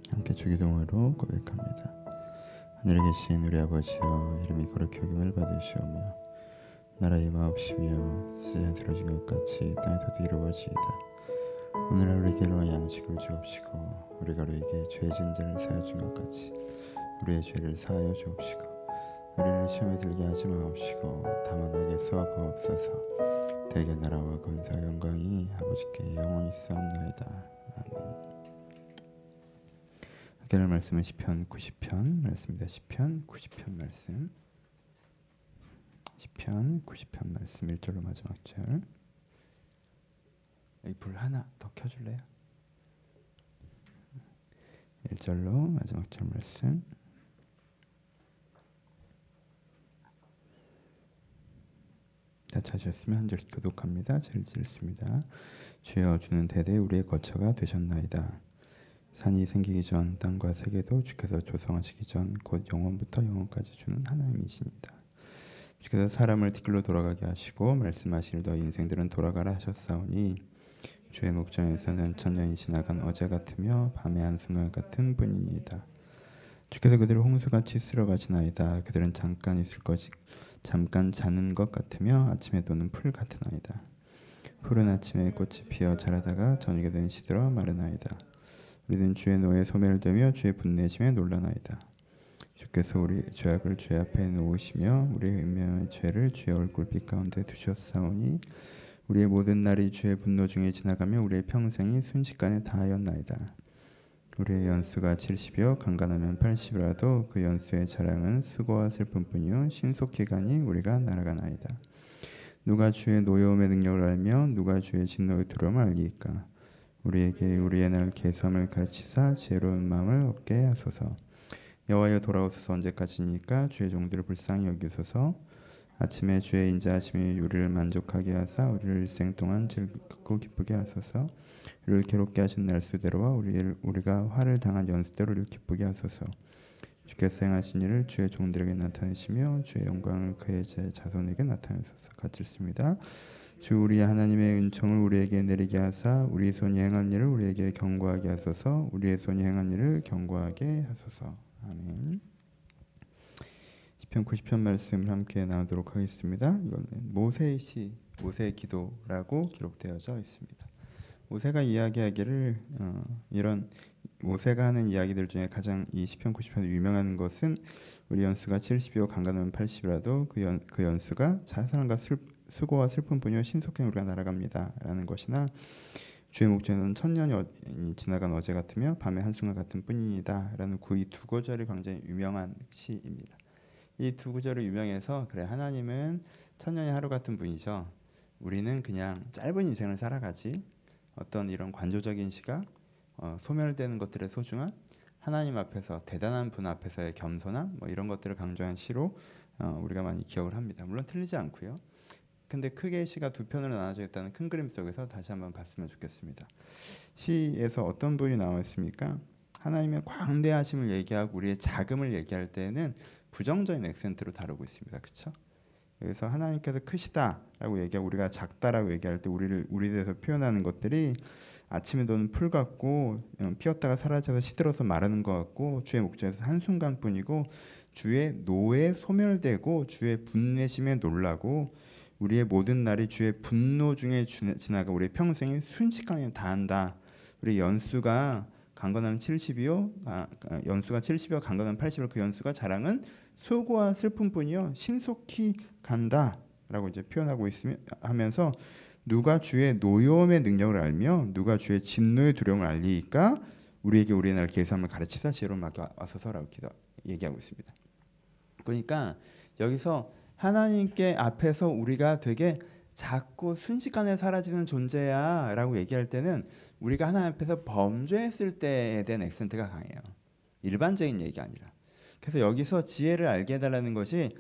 함께 주기도문으로 고백합니다. 하늘에 계신 우리 아버지여, 이름이 거룩히 여김을 받으시오며 나라의 임하옵시며 세상에 들어진 것 같이 땅에서도 이루어지이다. 오늘 하루의 길로와 양식을 주옵시고 우리가 우리에게 죄 진 자를 사하여 준 것 같이 우리의 죄를 사하여 주옵시고 우리를 시험에 들게 하지 마옵시고 다만 악에서 구하옵소서. 대개 나라와 권세와 영광이 아버지께 영원히 있사옵나이다. 아멘. 오늘 말씀은 시편 90편 말씀입니다. 시편 90편 말씀. 시편 90편 말씀 1절로 마지막 절. 여기 불 하나 더 켜줄래요? 1절로 마지막 절 말씀. 다 찾으셨으면 한 절씩 교독합니다. 제일 읽습니다. 주여, 주는 대대 우리의 거처가 되셨나이다. 산이 생기기 전 땅과 세계도 주께서 조성하시기 전 곧 영원부터 영원까지 주는 하나님이시니다. 주께서 사람을 뒷길로 돌아가게 하시고 말씀하시길 너희 인생들은 돌아가라 하셨사오니 주의 목전에서는 천년이 지나간 어제 같으며 밤의 한순간 같은 분이니이다. 주께서 그들을 홍수같이 쓸어가시나이다. 그들은 잠깐 자는 것 같으며 아침에 도는 풀 같으나이다. 푸른 아침에 꽃이 피어 자라다가 저녁에 되면 시들어 마르나이다. 우리는 주의 노에 소멸되며 주의 분내심에 놀라나이다. 주께서 우리 죄악을 주의 앞에 놓으시며 우리의 은밀한 죄를 주의 얼굴빛 가운데 두셨사오니 우리의 모든 날이 주의 분노 중에 지나가며 우리의 평생이 순식간에 다하였나이다. 우리의 연수가 70이요 강간하면 80이라도 그 연수의 자랑은 수고와 슬픔뿐이요 신속히 가니 우리가 날아가나이다. 누가 주의 노여움의 능력을 알며 누가 주의 진노의 두려움을 알리이까. 우리에게 우리의 날 계수함을 가르치사 지혜로운 마음을 얻게 하소서. 여호와여, 돌아오소서. 언제까지니까 주의 종들을 불쌍히 여기소서. 아침에 주의 인자하심이 우리를 만족하게 하사 우리를 일생 동안 즐겁고 기쁘게 하소서. 우리를 괴롭게 하신 날수대로와 우리가 화를 당한 연수대로 우리를 기쁘게 하소서. 주께서 행하신 일을 주의 종들에게 나타내시며 주의 영광을 그의 자손에게 나타내소서. 같이 읽습니다. 주 우리 하나님의 은총을 우리에게 내리게 하사 우리 손이 행한 일을 우리에게 경고하게 하소서. 우리의 손이 행한 일을 경고하게 하소서. 아멘. 시편 90편 말씀을 함께 나누도록 하겠습니다. 이거는 모세의 시, 모세의 기도라고 기록되어져 있습니다. 모세가 이야기하기를 이런 모세가 하는 이야기들 중에 가장 이 시편 90편에 유명한 것은 우리 연수가 70이요 강간하면 80이라도 그 연수가 자살함과 수고와 슬픔뿐이요 신속히 우리가 날아갑니다 라는 것이나 주의 목전에는 천년이 지나간 어제 같으며 밤의 한순간 같은 뿐이다 라는 이 두 구절이 굉장히 유명한 시입니다. 이 두 구절이 유명해서 그래, 하나님은 천년이 하루 같은 분이죠. 우리는 그냥 짧은 인생을 살아가지. 어떤 이런 관조적인 시각, 소멸되는 것들의 소중함, 하나님 앞에서 대단한 분 앞에서의 겸손함, 이런 것들을 강조한 시로 우리가 많이 기억을 합니다. 물론 틀리지 않고요. 근데 크게 시가 두 편으로 나눠져 있다는 큰 그림 속에서 다시 한번 봤으면 좋겠습니다. 시에서 어떤 부분이 나와 있습니까? 하나님의 광대하심을 얘기하고 우리의 작음을 얘기할 때는 부정적인 액센트로 다루고 있습니다. 그렇죠? 여기서 하나님께서 크시다라고 얘기하고 우리가 작다라고 얘기할 때 우리에 대해서 표현하는 것들이 아침에 도는 풀 같고 피었다가 사라져서 시들어서 마르는 것 같고 주의 목전에서 한순간뿐이고 주의 노에 소멸되고 주의 분내심에 놀라고 우리의 모든 날이 주의 분노 중에 지나가 우리의 평생이 순식간에 다한다. 우리 연수가 강건하면 70이요 연수가 70이요 강건하면 80이요 그 연수가 자랑은 수고와 슬픔뿐이요 신속히 간다라고 이제 표현하고 하면서 누가 주의 노여움의 능력을 알며 누가 주의 진노의 두려움을 알리니까 우리에게 우리의 날 계수함을 가르치사 지혜로운 마음을 와서서라고 얘기하고 있습니다. 그러니까 여기서 하나님께 앞에서 우리가 되게 작고 순식간에 사라지는 존재야 라고 얘기할 때는 우리가 하나님 앞에서 범죄했을 때에 대한 액센트가 강해요. 일반적인 얘기가 아니라. 그래서 여기서 지혜를 알게 해달라는 것이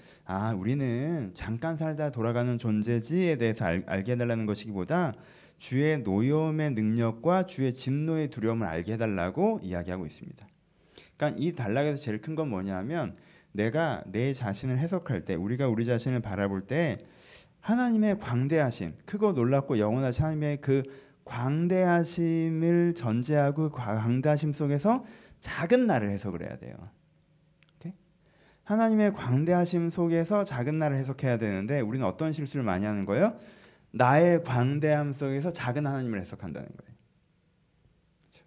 우리는 잠깐 살다 돌아가는 존재지에 대해서 알게 해달라는 것이기보다 주의 노여움의 능력과 주의 진노의 두려움을 알게 해달라고 이야기하고 있습니다. 그러니까 이 단락에서 제일 큰 건 뭐냐면 내가 내 자신을 해석할 때 우리가 우리 자신을 바라볼 때 하나님의 광대하심, 크고 놀랍고 영원하신 하나님의 그 광대하심을 전제하고 광대하심 속에서 작은 나를 해석을 해야 돼요. 오케이? 하나님의 광대하심 속에서 작은 나를 해석해야 되는데 우리는 어떤 실수를 많이 하는 거예요? 나의 광대함 속에서 작은 하나님을 해석한다는 거예요. 그렇죠?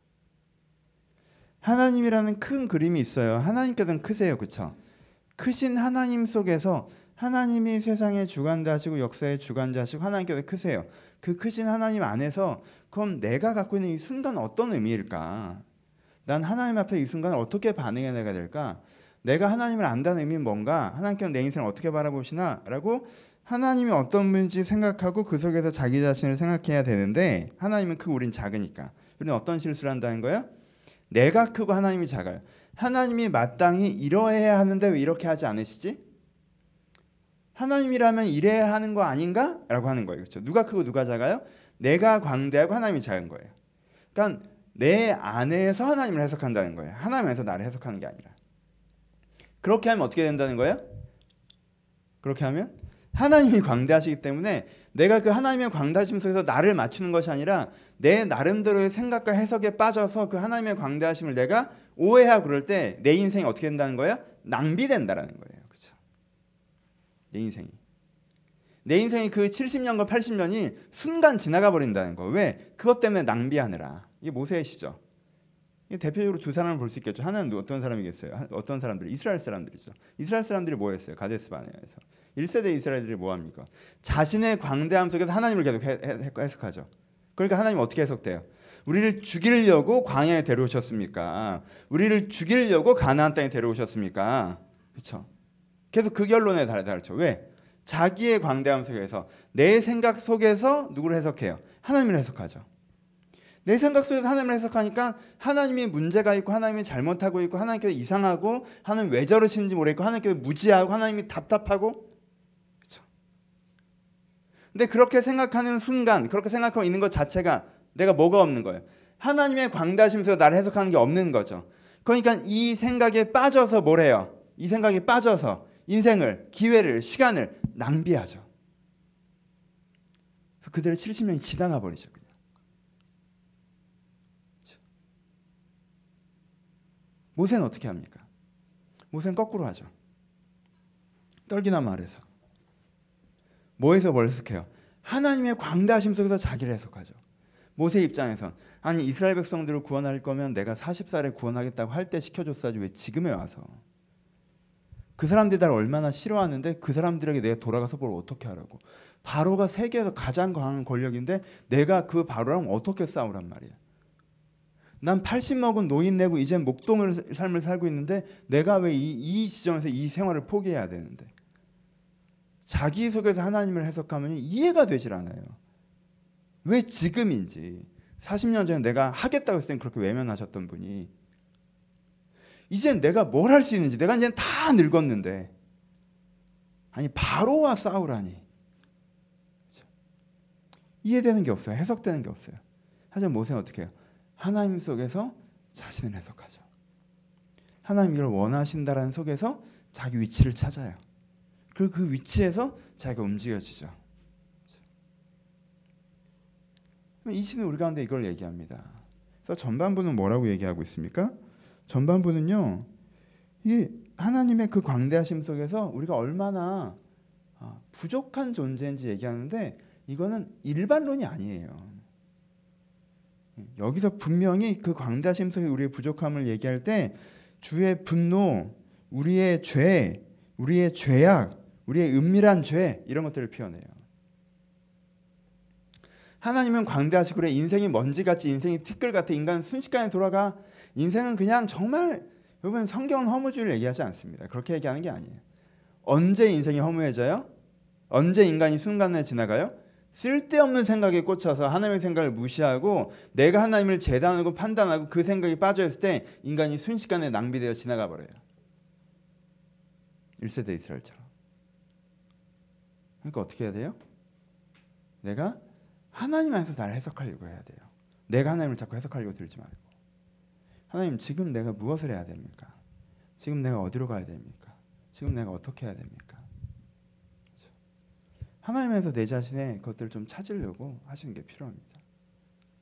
하나님이라는 큰 그림이 있어요. 하나님께서는 크세요. 그렇죠? 크신 하나님 속에서 하나님이 세상의 주관자시고 역사의 주관자시고 하나님께서 크세요. 그 크신 하나님 안에서 그럼 내가 갖고 있는 이 순간 어떤 의미일까? 난 하나님 앞에 이 순간을 어떻게 반응해야 될까? 내가 하나님을 안다는 의미는 뭔가? 하나님께서 내 인생을 어떻게 바라보시나? 라고 하나님이 어떤 분인지 생각하고 그 속에서 자기 자신을 생각해야 되는데 하나님은 크고 우린 작으니까. 우리는 어떤 실수를 한다는 거야? 내가 크고 하나님이 작아요. 하나님이 마땅히 이러해야 하는데 왜 이렇게 하지 않으시지? 하나님이라면 이래야 하는 거 아닌가? 라고 하는 거예요. 그렇죠? 누가 크고 누가 작아요? 내가 광대하고 하나님이 작은 거예요. 그러니까 내 안에서 하나님을 해석한다는 거예요. 하나님 안에서 나를 해석하는 게 아니라. 그렇게 하면 어떻게 된다는 거예요? 그렇게 하면 하나님이 광대하시기 때문에 내가 그 하나님의 광대하심 속에서 나를 맞추는 것이 아니라 내 나름대로의 생각과 해석에 빠져서 그 하나님의 광대하심을 내가 오해하고 그럴 때 내 인생이 어떻게 된다는 거야? 낭비된다라는 거예요. 그렇죠? 내 인생이 그 70년과 80년이 순간 지나가 버린다는 거. 왜? 그것 때문에 낭비하느라. 이게 모세의 시죠. 대표적으로 두 사람을 볼 수 있겠죠. 하나는 어떤 사람이겠어요? 어떤 사람들이? 이스라엘 사람들이죠. 이스라엘 사람들이 뭐 했어요? 가데스 바네아에서 1세대 이스라엘들이 뭐 합니까? 자신의 광대함 속에서 하나님을 계속 해석하죠. 그러니까 하나님 어떻게 해석돼요? 우리를 죽이려고 광야에 데려오셨습니까? 우리를 죽이려고 가나안 땅에 데려오셨습니까? 그렇죠? 계속 그 결론에 달죠. 왜? 자기의 광대함 속에서 내 생각 속에서 누구를 해석해요? 하나님을 해석하죠. 내 생각 속에서 하나님을 해석하니까 하나님이 문제가 있고 하나님이 잘못하고 있고 하나님께서 이상하고 하나님 왜 저러시는지 모르겠고 하나님께서 무지하고 하나님이 답답하고 그렇죠? 근데 그렇게 생각하는 순간 그렇게 생각하고 있는 것 자체가 내가 뭐가 없는 거예요? 하나님의 광대하심 속에서 나를 해석하는 게 없는 거죠. 그러니까 이 생각에 빠져서 뭘 해요? 이 생각에 빠져서 인생을, 기회를, 시간을 낭비하죠. 그대로 70년이 지나가 버리죠. 모세는 어떻게 합니까? 모세는 거꾸로 하죠. 떨기나 말해서. 뭐에서 뭘 해석해요? 하나님의 광대하심 속에서 자기를 해석하죠. 모세 입장에서 아니 이스라엘 백성들을 구원할 거면 내가 40살에 구원하겠다고 할 때 시켜줬어야지 왜 지금에 와서. 그 사람들이 나를 얼마나 싫어하는데 그 사람들에게 내가 돌아가서 뭘 어떻게 하라고. 바로가 세계에서 가장 강한 권력인데 내가 그 바로랑 어떻게 싸우란 말이야. 난 80 먹은 노인 내고 이제 목동을 삶을 살고 있는데 내가 왜 이 지점에서 이 생활을 포기해야 되는데. 자기 속에서 하나님을 해석하면 이해가 되질 않아요. 왜 지금인지. 40년 전에 내가 하겠다고 했을 땐 그렇게 외면하셨던 분이 이젠 내가 뭘 할 수 있는지 내가 이제 다 늙었는데 아니 바로와 싸우라니. 그렇죠? 이해되는 게 없어요. 해석되는 게 없어요. 하지만 모세는 어떻게 해요? 하나님 속에서 자신을 해석하죠. 하나님 이걸 원하신다라는 속에서 자기 위치를 찾아요. 그리고 그 위치에서 자기가 움직여지죠. 이 시는 우리 가운데 이걸 얘기합니다. 그래서 전반부는 뭐라고 얘기하고 있습니까? 전반부는요. 이 하나님의 그 광대하심 속에서 우리가 얼마나 부족한 존재인지 얘기하는데 이거는 일반론이 아니에요. 여기서 분명히 그 광대하심 속에 우리의 부족함을 얘기할 때 주의 분노, 우리의 죄, 우리의 죄악, 우리의 은밀한 죄 이런 것들을 표현해요. 하나님은 광대하시고 그래 인생이 먼지같이 인생이 티끌같아 인간은 순식간에 돌아가. 인생은 그냥 정말 여러분 성경은 허무주의를 얘기하지 않습니다. 그렇게 얘기하는 게 아니에요. 언제 인생이 허무해져요? 언제 인간이 순간에 지나가요? 쓸데없는 생각에 꽂혀서 하나님의 생각을 무시하고 내가 하나님을 재단하고 판단하고 그 생각이 빠져있을 때 인간이 순식간에 낭비되어 지나가 버려요. 1세대 이스라엘처럼. 그러니까 어떻게 해야 돼요? 내가 하나님 안에서 나를 해석하려고 해야 돼요. 내가 하나님을 자꾸 해석하려고 들지 말고. 하나님 지금 내가 무엇을 해야 됩니까? 지금 내가 어디로 가야 됩니까? 지금 내가 어떻게 해야 됩니까? 그렇죠? 하나님에서 내 자신의 것들을 좀 찾으려고 하시는 게 필요합니다.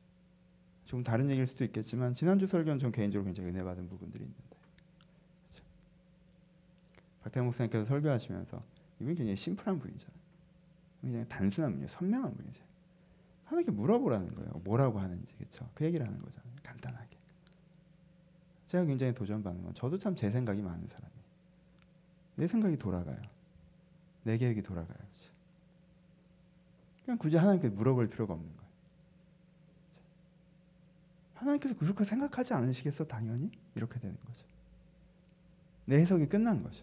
조금 다른 얘기일 수도 있겠지만 지난주 설교는 전 개인적으로 굉장히 은혜 받은 부분들이 있는데, 그렇죠? 박태영 목사님께서 설교하시면서 이분이 굉장히 심플한 분이잖아요. 굉장히 단순한 분이에요. 선명한 분이세요. 하나님께 물어보라는 거예요. 뭐라고 하는지. 그렇죠? 그 얘기를 하는 거잖아요. 간단하게. 제가 굉장히 도전받는 건, 저도 참 제 생각이 많은 사람이에요. 내 생각이 돌아가요. 내 계획이 돌아가요. 그렇죠? 그냥 굳이 하나님께 물어볼 필요가 없는 거예요. 그렇죠? 하나님께서 그렇게 생각하지 않으시겠어? 당연히 이렇게 되는 거죠. 내 해석이 끝난 거죠.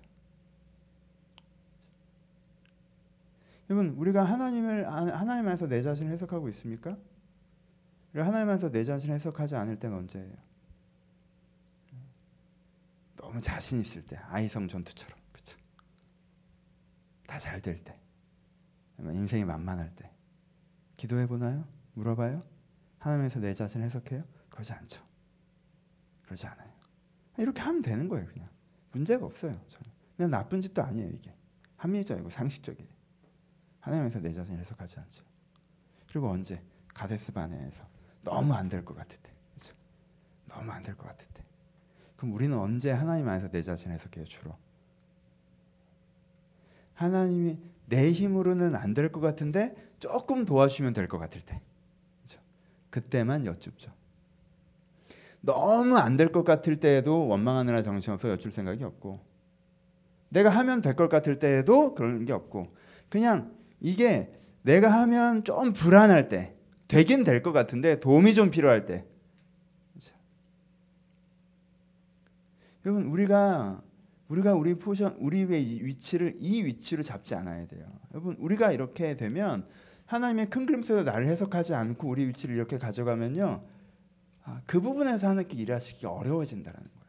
여러분, 우리가 하나님 안에서 내 자신을 해석하고 있습니까? 하나님 안에서 내 자신을 해석하지 않을 때는 언제예요? 너무 자신 있을 때, 아이성 전투처럼, 그렇죠? 다 잘 될 때, 인생이 만만할 때, 기도해 보나요? 물어봐요? 하나님에서 내 자신을 해석해요? 그러지 않죠. 그러지 않아요. 이렇게 하면 되는 거예요. 그냥 문제가 없어요. 저는 그냥 나쁜 짓도 아니에요. 이게 합리적이고 상식적이에요. 하나님에서 내 자신을 해석하지 않죠. 그리고 언제? 가데스 바네에서 너무 안 될 것 같을 때, 그렇죠? 너무 안 될 것 같을 때. 그럼 우리는 언제 하나님 안에서 내 자신을 해석해요? 주로 하나님이 내 힘으로는 안 될 것 같은데 조금 도와주시면 될 것 같을 때, 그렇죠? 그때만 여쭙죠. 너무 안 될 것 같을 때에도 원망하느라 정신없어 여쭐 생각이 없고, 내가 하면 될 것 같을 때에도 그런 게 없고, 그냥 이게 내가 하면 좀 불안할 때, 되긴 될 것 같은데 도움이 좀 필요할 때, 그렇죠? 여러분, 우리가 우리 포션, 우리의 위치를 이 위치로 잡지 않아야 돼요. 여러분, 우리가 이렇게 되면 하나님의 큰 그림 속에서 나를 해석하지 않고 우리 위치를 이렇게 가져가면요, 그 부분에서 하나님께 일하시기 어려워진다는 거예요.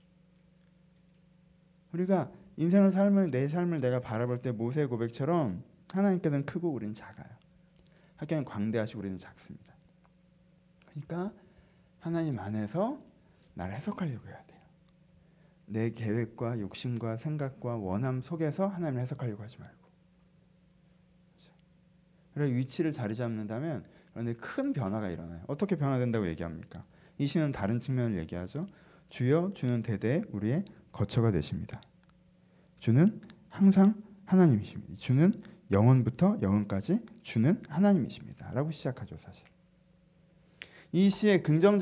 우리가 인생을 내 삶을 내가 바라볼 때 모세의 고백처럼 하나님께서는 크고 우리는 작아요. 하나님은 광대하시고 우리는 작습니다. 그러니까 하나님 안에서 나를 해석하려고 해야 돼요. 내 계획과 욕심과 생각과 원함 속에서 하나님을 해석하려고 하지 말고, 그렇죠? 그래서 위치를 자리 잡는다면 그런데 큰 변화가 일어나요. 어떻게 변화된다고 얘기합니까? 이 시는 다른 측면을 얘기하죠. 주여, 주는 대대 우리의 거처가 되십니다. 주는 항상 하나님이십니다. 주는 영원부터 영원까지 주는 하나님이십니다. 라고 시작하죠. 사실 이 시의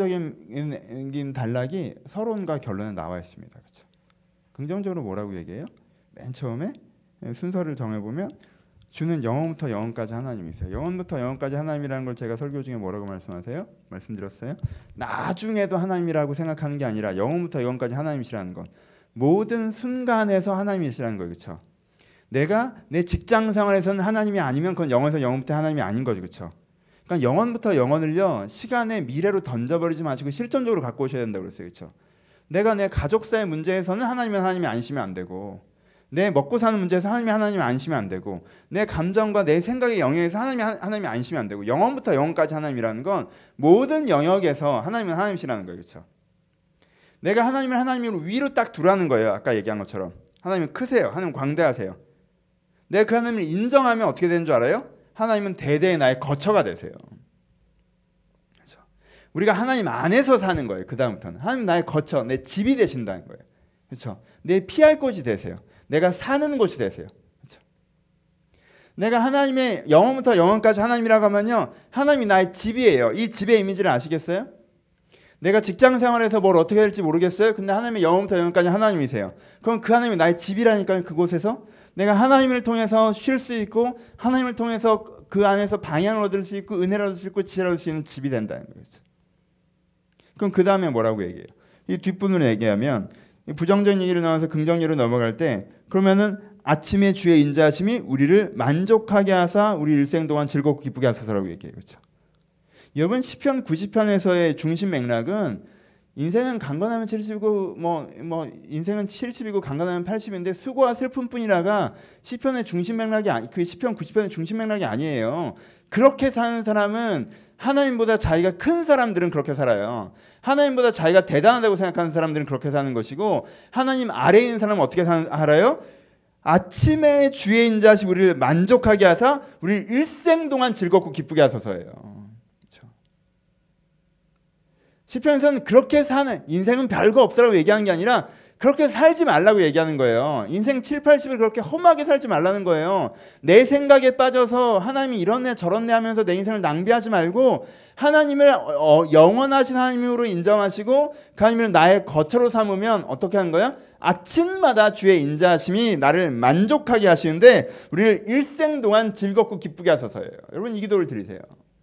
긍정적인 단락이 서론과 결론에 나와 있습니다. 그렇죠? 긍정적으로 뭐라고 얘기해요? 맨 처음에 순서를 정해보면 주는 영원부터 영원까지 하나님이세요. 영원부터 영원까지 하나님이라는 걸 제가 설교 중에 뭐라고 말씀드렸어요? 나중에도 하나님이라고 생각하는 게 아니라 영원부터 영원까지 하나님이시라는 건 모든 순간에서 하나님이시라는 거예요. 그렇죠? 내가 내 직장 생활에서는 하나님이 아니면 그건 영원에서 영원부터 하나님이 아닌 거죠. 그렇죠? 그러니까 영원부터 영원을요, 시간의 미래로 던져버리지 마시고 실존적으로 갖고 오셔야 된다고 그랬어요. 그렇죠? 내가 내 가족사의 문제에서는 하나님이 아니시면 안 되고, 내 먹고 사는 문제에서 하나님이 아니시면 안 되고, 내 감정과 내 생각의 영역에서 하나님이 아니시면 안 되고, 영원부터 영원까지 하나님이라는 건 모든 영역에서 하나님은 하나님이시라는 거예요. 그렇죠? 내가 하나님으로 위로 딱 두라는 거예요. 아까 얘기한 것처럼 하나님은 크세요. 하나님 광대하세요. 내가 그 하나님을 인정하면 어떻게 되는 줄 알아요? 하나님은 대대의 나의 거처가 되세요. 그렇죠? 우리가 하나님 안에서 사는 거예요. 그 다음부터는 하나님 나의 거처, 내 집이 되신다는 거예요. 그렇죠? 내 피할 곳이 되세요. 내가 사는 곳이 되세요. 그렇죠? 내가 하나님의 영원부터 영원까지 하나님이라고 하면요, 하나님이 나의 집이에요. 이 집의 이미지를 아시겠어요? 내가 직장 생활에서 뭘 어떻게 할지 모르겠어요. 근데 하나님의 영원부터 영원까지 하나님이세요. 그럼 그 하나님이 나의 집이라니까요. 그곳에서 내가 하나님을 통해서 쉴 수 있고, 하나님을 통해서 그 안에서 방향을 얻을 수 있고, 은혜를 얻을 수 있고, 지혜를 얻을 수 있는 집이 된다는 거죠. 그럼 그 다음에 뭐라고 얘기해요? 이 뒷부분을 얘기하면, 부정적인 얘기를 나와서 긍정적으로 넘어갈 때, 그러면은 아침에 주의 인자하심이 우리를 만족하게 하사 우리 일생 동안 즐겁고 기쁘게 하소서라고 얘기해요. 그렇죠? 여러분, 시편 90편에서의 중심 맥락은 인생은 강건하면 70이고 인생은 70이고 강건하면 80인데 수고와 슬픔뿐이라가 시편의 중심 맥락이 그 시편 90편의 중심 맥락이 아니에요. 그렇게 사는 사람은 하나님보다 자기가 큰 사람들은 그렇게 살아요. 하나님보다 자기가 대단하다고 생각하는 사람들은 그렇게 사는 것이고, 하나님 아래에 있는 사람은 어떻게 살아요? 아침에 주의 인자하심 우리를 만족하게 하사 우리를 일생 동안 즐겁고 기쁘게 하소서예요. 그렇죠? 시편에서는 그렇게 사는, 인생은 별거 없다라고 얘기하는 게 아니라 그렇게 살지 말라고 얘기하는 거예요. 인생 7, 80을 그렇게 험하게 살지 말라는 거예요. 내 생각에 빠져서 하나님이 이렇네 저렇네 하면서 내 인생을 낭비하지 말고 하나님을 영원하신 하나님으로 인정하시고 그 하나님을 나의 거처로 삼으면 어떻게 하는 거야? 아침마다 주의 인자하심이 나를 만족하게 하시는데 우리를 일생 동안 즐겁고 기쁘게 하소서예요. 여러분 이 기도를 드리세요.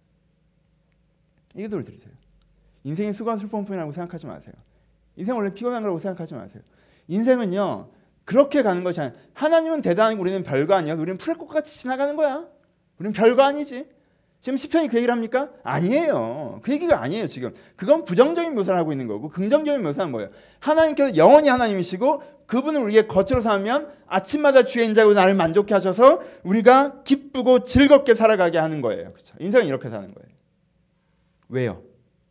이 기도를 드리세요. 인생이 수고한 슬픔뿐이라고 생각하지 마세요. 인생 원래 피곤한 거라고 생각하지 마세요. 인생은요 그렇게 가는 것이 아니라 하나님은 대단하고 우리는 별거 아니야. 우리는 풀꽃같이 지나가는 거야. 우리는 별거 아니지. 지금 시편이 그 얘기를 합니까? 아니에요. 그 얘기가 아니에요. 지금 그건 부정적인 묘사를 하고 있는 거고 긍정적인 묘사는 뭐예요? 하나님께서 영원히 하나님이시고 그분을 우리의 거처로 삼으면 아침마다 주의 인자고 나를 만족해 하셔서 우리가 기쁘고 즐겁게 살아가게 하는 거예요. 그렇죠? 인생은 이렇게 사는 거예요. 왜요?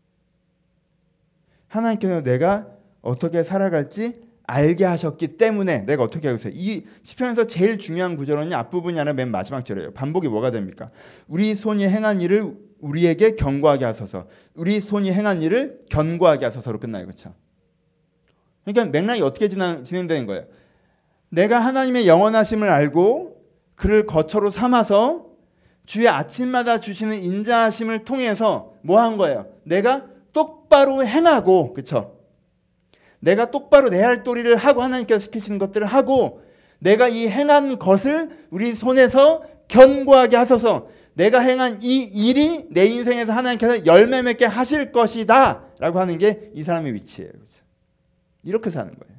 하나님께서 내가 어떻게 살아갈지 알게 하셨기 때문에 내가 어떻게 하고 있어요. 이 시편에서 제일 중요한 구절은 앞부분이 아니라 맨 마지막 절이에요. 반복이 뭐가 됩니까? 우리 손이 행한 일을 우리에게 경고하게 하소서. 우리 손이 행한 일을 견고하게 하소서로 끝나요. 그렇죠? 그러니까 맥락이 어떻게 진행되는 거예요? 내가 하나님의 영원하심을 알고 그를 거처로 삼아서 주의 아침마다 주시는 인자하심을 통해서 뭐 한 거예요? 내가 똑바로 행하고, 그렇죠? 내가 똑바로 내 할 도리를 하고 하나님께서 시키시는 것들을 하고 내가 이 행한 것을 우리 손에서 견고하게 하소서. 내가 행한 이 일이 내 인생에서 하나님께서 열매 맺게 하실 것이다 라고 하는 게 이 사람의 위치예요. 그렇죠? 이렇게 사는 거예요.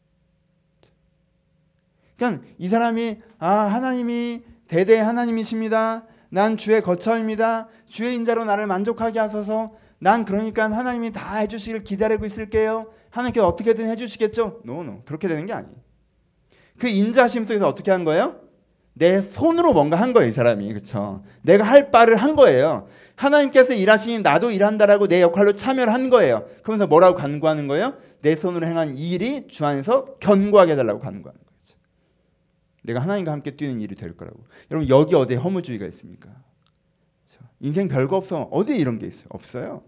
그러니까 이 사람이 하나님이 대대 하나님이십니다. 난 주의 거처입니다. 주의 인자로 나를 만족하게 하소서. 난 그러니까 하나님이 다 해주시길 기다리고 있을게요. 하나님께서 어떻게든 해주시겠죠? 노. 그렇게 되는 게 아니에요. 그 인자하심 속에서 어떻게 한 거예요? 내 손으로 뭔가 한 거예요. 이 사람이. 그렇죠? 내가 할 바를 한 거예요. 하나님께서 일하시니 나도 일한다라고 내 역할로 참여를 한 거예요. 그러면서 뭐라고 간구하는 거예요? 내 손으로 행한 이 일이 주 안에서 견고하게 해달라고 간구하는 거예요. 내가 하나님과 함께 뛰는 일이 될 거라고. 여러분 여기 어디에 허무주의가 있습니까? 그렇죠? 인생 별거 없어. 어디에 이런 게 있어요? 없어요.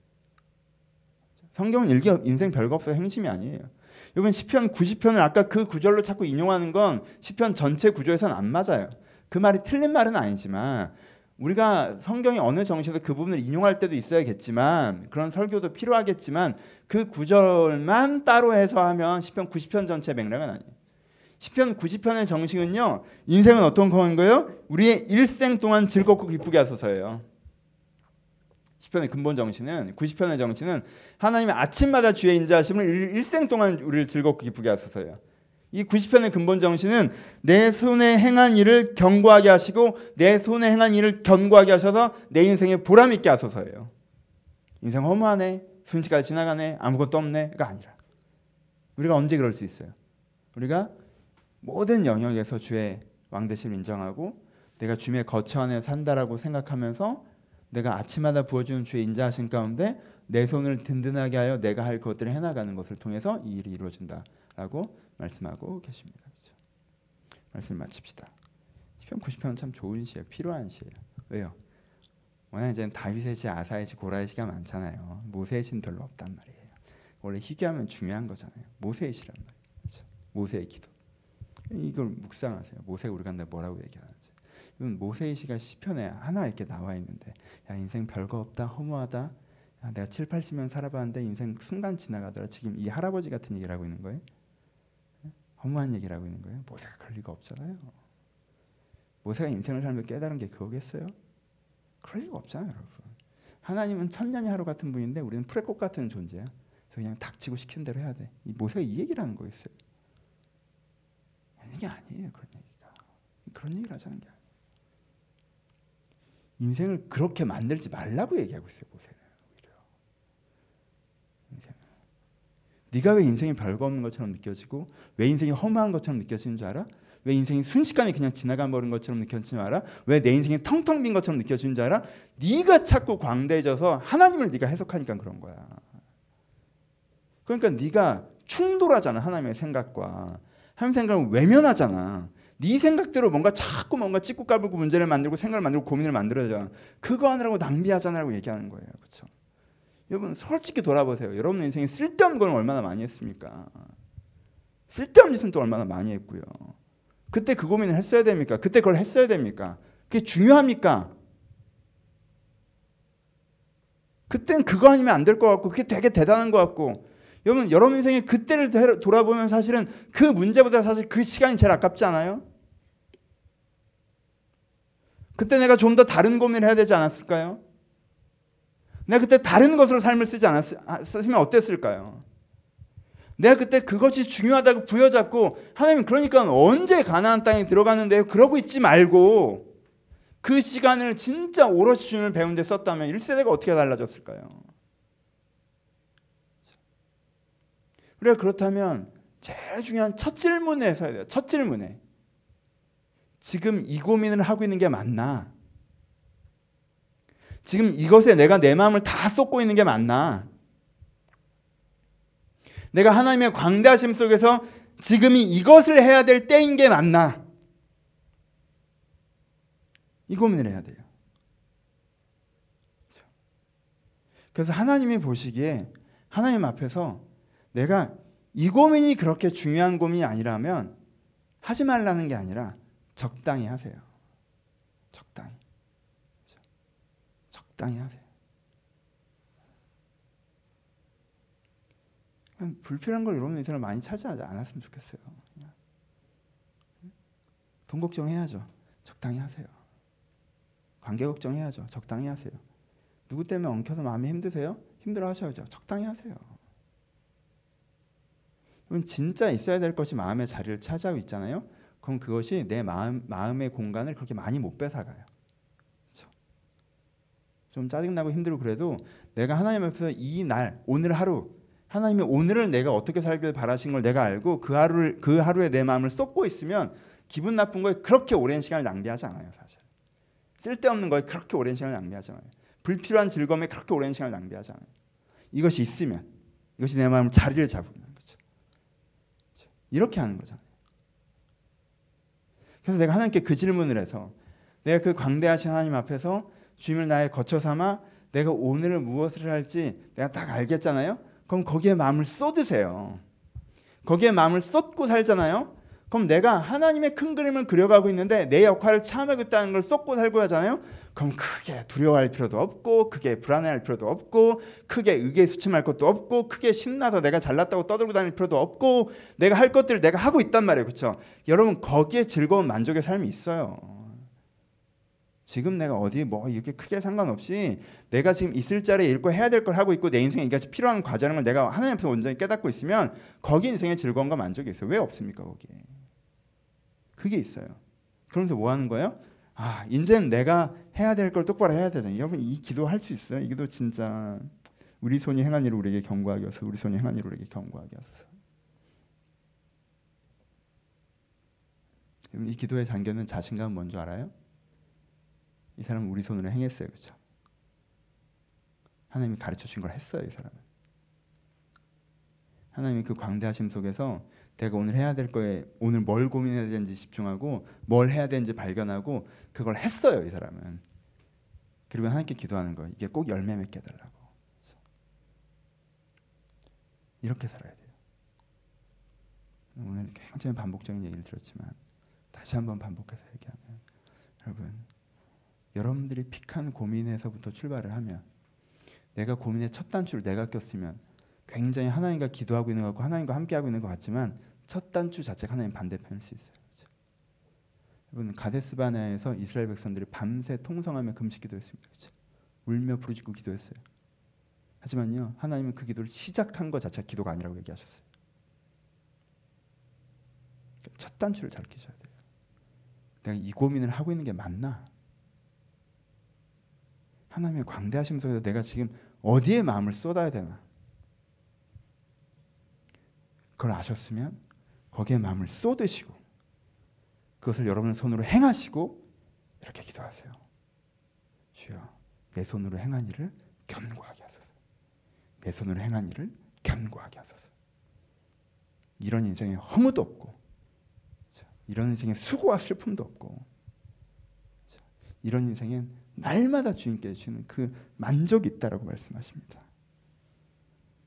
성경은 인생 별거 없어 행심이 아니에요. 여러분 시편 90편을 아까 그 구절로 자꾸 인용하는 건 시편 전체 구조에서는 안 맞아요. 그 말이 틀린 말은 아니지만 우리가 성경의 어느 정시에서 그 부분을 인용할 때도 있어야겠지만 그런 설교도 필요하겠지만 그 구절만 따로 해서 하면 시편 90편 전체 맥락은 아니에요. 시편 90편의 정식은요. 인생은 어떤 거인 거예요? 우리의 일생 동안 즐겁고 기쁘게 하소서예요. 시편의 근본 정신은 90편의 정신은 하나님의 아침마다 주의 인자하심을 일생 동안 우리를 즐겁고 기쁘게 하소서예요. 이 90편의 근본 정신은 내 손에 행한 일을 견고하게 하시고 내 손에 행한 일을 견고하게 하셔서 내 인생에 보람 있게 하소서예요. 인생 허무하네, 순식간에 지나가네, 아무것도 없네가 아니라 우리가 언제 그럴 수 있어요? 우리가 모든 영역에서 주의 왕되심을 인정하고 내가 주의 거처 안에 산다라고 생각하면서 내가 아침마다 부어주는 주의 인자하심 가운데 내 손을 든든하게 하여 내가 할 것들을 해나가는 것을 통해서 이 일이 이루어진다라고 말씀하고 계십니다. 그렇죠? 말씀 마칩시다. 시편 90편은 참 좋은 시예요. 필요한 시예요. 왜요? 워낙 이제 다윗의 시, 아사의 시, 고라의 시가 많잖아요. 모세의 시는 별로 없단 말이에요. 원래 희귀하면 중요한 거잖아요. 모세의 시란 말이에요. 그렇죠? 모세의 기도. 이걸 묵상하세요. 모세가 우리가 뭐라고 얘기하는지. 모세의 시가 시편에 하나 이렇게 나와 있는데 야 인생 별거 없다 허무하다 야, 내가 7, 80년 살아봤는데 인생 순간 지나가더라. 지금 이 할아버지 같은 얘기를 하고 있는 거예요. 허무한 얘기를 하고 있는 거예요. 모세가 그럴 리가 없잖아요. 모세가 인생을 살면서 깨달은 게 그거겠어요? 그럴 리가 없잖아요. 여러분. 하나님은 천년이 하루 같은 분인데 우리는 풀의 같은 존재야. 그래서 그냥 닥치고 시키는 대로 해야 돼. 이 모세가 이 얘기를 하는 거였어요. 이게 아니에요. 그런 얘기가. 그런 얘기를 하자는 게 아니에요. 인생을 그렇게 만들지 말라고 얘기하고 있어요. 모세는. 인생은. 네가 왜 인생이 별거 없는 것처럼 느껴지고 왜 인생이 허무한 것처럼 느껴지는 줄 알아? 왜 인생이 순식간에 그냥 지나가 버린 것처럼 느껴지는 줄 알아? 왜 내 인생이 텅텅 빈 것처럼 느껴지는 줄 알아? 네가 자꾸 광대해져서 하나님을 네가 해석하니까 그런 거야. 그러니까 네가 충돌하잖아. 하나님의 생각과. 하나님 생각을 외면하잖아. 네 생각대로 뭔가 자꾸 뭔가 찍고 까불고 문제를 만들고 생각을 만들고 고민을 만들어야 그거 하느라고 낭비하잖아라고 얘기하는 거예요. 그렇죠? 여러분 솔직히 돌아보세요. 여러분 인생에 쓸데없는 건 얼마나 많이 했습니까? 쓸데없는 짓은 또 얼마나 많이 했고요. 그때 그 고민을 했어야 됩니까? 그때 그걸 했어야 됩니까? 그게 중요합니까? 그땐 그거 아니면 안 될 것 같고 그게 되게 대단한 것 같고 여러분 인생의 그때를 돌아보면 사실은 그 문제보다 사실 그 시간이 제일 아깝지 않아요? 그때 내가 좀 더 다른 고민을 해야 되지 않았을까요? 내가 그때 다른 것으로 삶을 쓰면 어땠을까요? 내가 그때 그것이 중요하다고 부여잡고 하나님 그러니까 언제 가나안 땅에 들어가는데요? 그러고 있지 말고 그 시간을 진짜 오롯이 주님을 배우는 데 썼다면 1세대가 어떻게 달라졌을까요? 우리가 그렇다면 제일 중요한 첫 질문에 서야 돼요. 첫 질문에. 지금 이 고민을 하고 있는 게 맞나? 지금 이것에 내가 내 마음을 다 쏟고 있는 게 맞나? 내가 하나님의 광대하심 속에서 지금이 이것을 해야 될 때인 게 맞나? 이 고민을 해야 돼요. 그래서 하나님이 보시기에 하나님 앞에서 내가 이 고민이 그렇게 중요한 고민이 아니라면 하지 말라는 게 아니라 적당히 하세요. 적당히. 적당히 하세요. 불필요한 걸 여러분 인생을 많이 차지하지 않았으면 좋겠어요. 돈 걱정해야죠. 적당히 하세요. 관계 걱정해야죠. 적당히 하세요. 누구 때문에 엉켜서 마음이 힘드세요? 힘들어 하셔야죠. 적당히 하세요. 그럼 진짜 있어야 될 것이 마음의 자리를 차지하고 있잖아요. 그럼 그것이 내 마음의 공간을 그렇게 많이 못 뺏어가요. 그렇죠? 좀 짜증나고 힘들고 그래도 내가 하나님 앞에서 이 날, 오늘 하루 하나님이 오늘을 내가 어떻게 살길 바라신 걸 내가 알고 그 하루에 내 마음을 쏟고 있으면 기분 나쁜 거에 그렇게 오랜 시간을 낭비하지 않아요. 사실 쓸데없는 거에 그렇게 오랜 시간을 낭비하지 않아요. 불필요한 즐거움에 그렇게 오랜 시간을 낭비하지 않아요. 이것이 있으면 이것이 내 마음 자리를 잡으면 그렇죠? 이렇게 하는 거잖아요. 그래서 내가 하나님께 그 질문을 해서 내가 그 광대하신 하나님 앞에서 주님을 나의 거처 삼아 내가 오늘 무엇을 할지 내가 딱 알겠잖아요. 그럼 거기에 마음을 쏟으세요. 거기에 마음을 쏟고 살잖아요. 그럼 내가 하나님의 큰 그림을 그려가고 있는데 내 역할을 참여하겠다는 걸 쏟고 살고 하잖아요. 그럼 크게 두려워할 필요도 없고 크게 불안해할 필요도 없고 크게 의기소침할 것도 없고 크게 신나서 내가 잘났다고 떠들고 다닐 필요도 없고 내가 할 것들을 내가 하고 있단 말이에요. 그렇죠? 여러분 거기에 즐거운 만족의 삶이 있어요. 지금 내가 어디 뭐 이렇게 크게 상관없이 내가 지금 있을 자리에 있고 해야 될 걸 하고 있고 내 인생에 이것이 필요한 과제라는 걸 내가 하나님 앞에서 온전히 깨닫고 있으면 거기 인생의 즐거움과 만족이 있어요. 왜 없습니까 거기에? 그게 있어요. 그러면서 뭐 하는 거예요? 아 이제는 내가 해야 될 걸 똑바로 해야 되잖아요. 여러분 이 기도 할 수 있어요? 이 기도 진짜 우리 손이 행한 일을 우리에게 경고하게 하소서. 우리 손이 행한 일을 우리에게 경고하게 하소서. 이 기도의 장견은 자신감은 뭔지 알아요? 이 사람은 우리 손으로 행했어요. 그렇죠? 하나님이 가르쳐 준 걸 했어요. 이 사람은. 하나님이 그 광대하심 속에서 내가 오늘 해야 될 거에 오늘 뭘 고민해야 되는지 집중하고 뭘 해야 되는지 발견하고 그걸 했어요. 이 사람은. 그리고 하나님께 기도하는 거예요. 이게 꼭 열매 맺게 해달라고. 그렇죠? 이렇게 살아야 돼요. 오늘 굉장히 반복적인 얘기를 들었지만 다시 한번 반복해서 얘기하면 여러분들이 픽한 고민에서부터 출발을 하면 내가 고민의 첫 단추를 내가 꼈으면 굉장히 하나님과 기도하고 있는 것 같고 하나님과 함께하고 있는 것 같지만 첫 단추 자체가 하나님 반대편일 수 있어요. 그렇죠? 여러분 가데스 바네아에서 이스라엘 백성들이 밤새 통성하며 금식 기도했습니다. 그렇죠? 울며 부르짖고 기도했어요. 하지만요 하나님은 그 기도를 시작한 것 자체가 기도가 아니라고 얘기하셨어요. 첫 단추를 잘 끼셔야 돼요. 내가 이 고민을 하고 있는 게 맞나? 하나님의 광대하심 속에서 내가 지금 어디에 마음을 쏟아야 되나? 그걸 아셨으면 거기에 마음을 쏟으시고 그것을 여러분의 손으로 행하시고 이렇게 기도하세요. 주여 내 손으로 행한 일을 견고하게 하소서. 내 손으로 행한 일을 견고하게 하소서. 이런 인생에 허무도 없고 이런 인생에 수고와 슬픔도 없고 이런 인생엔 날마다 주님께 주시는 그 만족이 있다라고 말씀하십니다.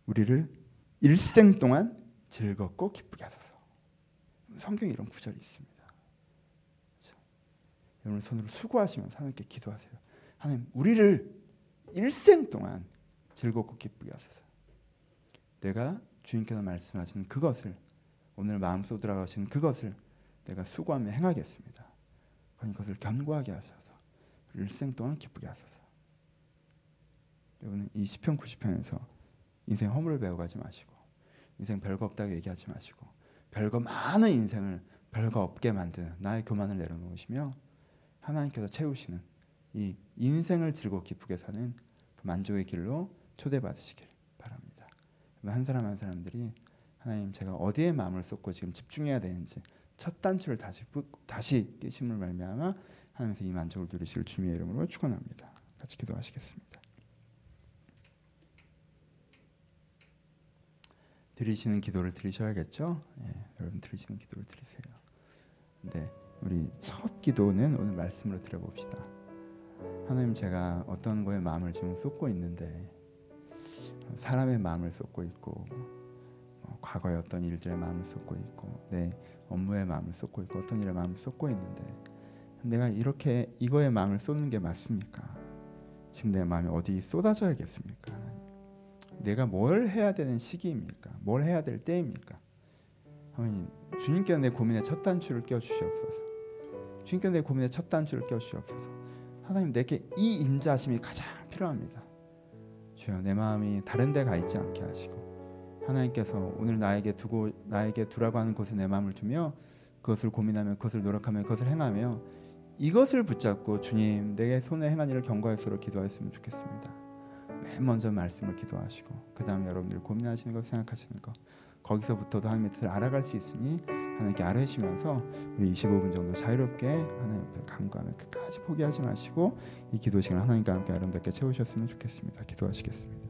우리를 일생 동안 즐겁고 기쁘게 하소서. 성경에 이런 구절이 있습니다. 그렇죠? 여러분 손으로 수고하시면서 하나님께 기도하세요. 하나님, 우리를 일생 동안 즐겁고 기쁘게 하소서. 내가 주님께서 말씀하신 그것을, 오늘 마음속으로 들어가신 그것을 내가 수고하며 행하겠습니다. 그것을 견고하게 하셔서 일생 동안 기쁘게 하소서. 여러분, 이 시편 90편에서 인생 허물을 배워가지 마시고, 인생 별거 없다고 얘기하지 마시고, 별거 많은 인생을 별거 없게 만드는 나의 교만을 내려놓으시며 하나님께서 채우시는 이 인생을 즐겁고 기쁘게 사는 그 만족의 길로 초대받으시길 바랍니다. 한 사람 한 사람들이 하나님, 제가 어디에 마음을 쏟고 지금 집중해야 되는지 첫 단추를 다시 깨심을 말미암아 하나님께서 이 만족을 누리실 주님의 이름으로 축원합니다. 같이 기도하시겠습니다. 드리시는 기도를 드리셔야겠죠? 예, 여러분 드리시는 기도를 드리세요. 네, 우리 첫 기도는 오늘 말씀으로 드려봅시다. 하나님, 제가 어떤 거에 마음을 지금 쏟고 있는데, 사람의 마음을 쏟고 있고, 과거의 어떤 일들의 마음을 쏟고 있고, 내 업무의 마음을 쏟고 있고, 어떤 일의 마음을 쏟고 있는데, 내가 이렇게 이거에 마음을 쏟는 게 맞습니까? 지금 내 마음이 어디 쏟아져야겠습니까? 내가 뭘 해야 되는 시기입니까? 뭘 해야 될 때입니까? 하나님, 주님께서 내 고민의 첫 단추를 껴주시옵소서. 주님께서 내 고민의 첫 단추를 껴주시옵소서. 하나님, 내게 이 인자하심이 가장 필요합니다. 주여, 내 마음이 다른 데 가 있지 않게 하시고, 하나님께서 오늘 나에게 두라고 하는 곳에 내 마음을 두며 그것을 고민하며, 그것을 노력하며, 그것을 행하며, 이것을 붙잡고 주님, 내 손에 행한 일을 경고할수록 기도하였으면 좋겠습니다. 맨 먼저 말씀을 기도하시고, 그 다음에 여러분들이 고민하시는 것, 생각하시는 것, 거기서부터도 하나님의 뜻을 알아갈 수 있으니 하나님께 아뢰시면서 우리 25분 정도 자유롭게 하나님 앞에 간구하며 끝까지 포기하지 마시고 이 기도 시간을 하나님과 함께 아름답게 채우셨으면 좋겠습니다. 기도하시겠습니다.